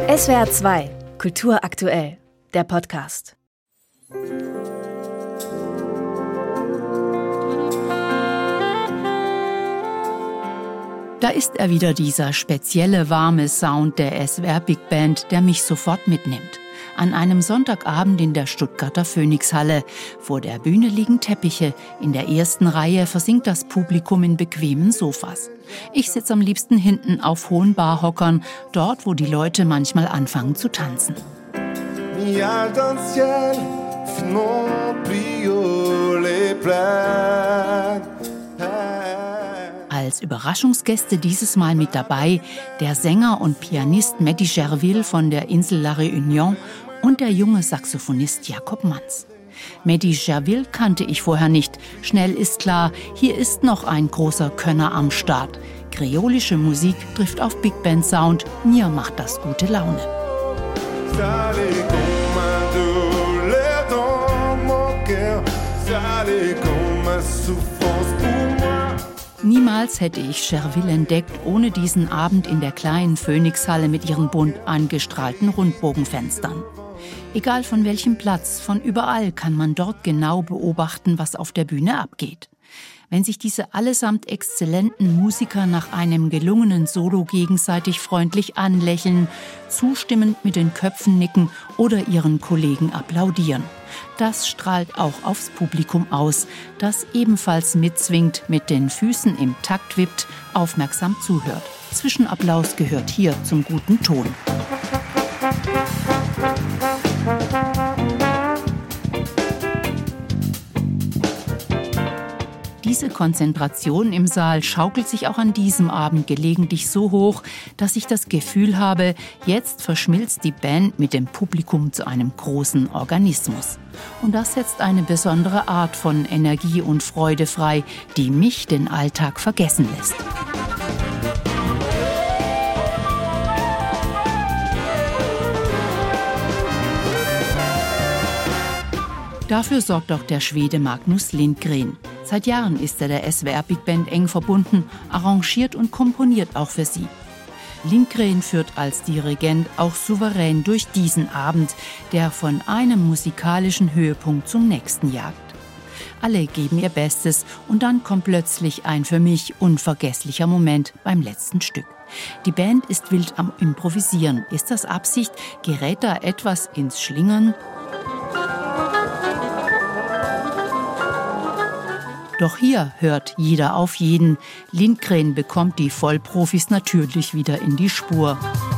SWR 2, Kultur aktuell, der Podcast. Da ist er wieder, dieser spezielle, warme Sound der SWR Big Band, der mich sofort mitnimmt. An einem Sonntagabend in der Stuttgarter Phoenixhalle. Vor der Bühne liegen Teppiche. In der ersten Reihe versinkt das Publikum in bequemen Sofas. Ich sitze am liebsten hinten auf hohen Barhockern, dort, wo die Leute manchmal anfangen zu tanzen. Als Überraschungsgäste dieses Mal mit dabei der Sänger und Pianist Mehdi Gerville von der Insel La Réunion und der junge Saxophonist Jakob Manz. Mehdi Gerville kannte ich vorher nicht. Schnell ist klar, hier ist noch ein großer Könner am Start. Kreolische Musik trifft auf Big Band Sound. Mir macht das gute Laune. Niemals hätte ich Gerville entdeckt, ohne diesen Abend in der kleinen Phoenixhalle mit ihren bunt angestrahlten Rundbogenfenstern. Egal von welchem Platz, von überall kann man dort genau beobachten, was auf der Bühne abgeht. Wenn sich diese allesamt exzellenten Musiker nach einem gelungenen Solo gegenseitig freundlich anlächeln, zustimmend mit den Köpfen nicken oder ihren Kollegen applaudieren. Das strahlt auch aufs Publikum aus, das ebenfalls mitzwingt, mit den Füßen im Takt wippt, aufmerksam zuhört. Zwischenapplaus gehört hier zum guten Ton. Diese Konzentration im Saal schaukelt sich auch an diesem Abend gelegentlich so hoch, dass ich das Gefühl habe, jetzt verschmilzt die Band mit dem Publikum zu einem großen Organismus. Und das setzt eine besondere Art von Energie und Freude frei, die mich den Alltag vergessen lässt. Dafür sorgt auch der Schwede Magnus Lindgren. Seit Jahren ist er der SWR Big Band eng verbunden, arrangiert und komponiert auch für sie. Lindgren führt als Dirigent auch souverän durch diesen Abend, der von einem musikalischen Höhepunkt zum nächsten jagt. Alle geben ihr Bestes und dann kommt plötzlich ein für mich unvergesslicher Moment beim letzten Stück. Die Band ist wild am Improvisieren. Ist das Absicht? Gerät da etwas ins Schlingern? Doch hier hört jeder auf jeden. Lindgren bekommt die Vollprofis natürlich wieder in die Spur.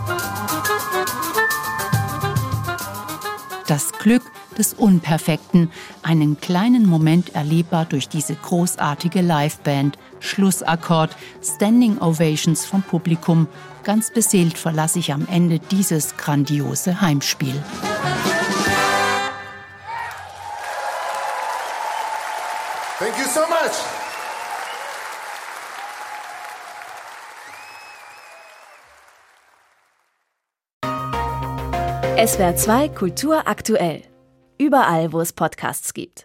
Das Glück des Unperfekten, einen kleinen Moment erlebbar durch diese großartige Liveband. Schlussakkord, Standing Ovations vom Publikum. Ganz beseelt verlasse ich am Ende dieses grandiose Heimspiel. Thank you so much. SWR 2 Kultur aktuell. Überall, wo es Podcasts gibt.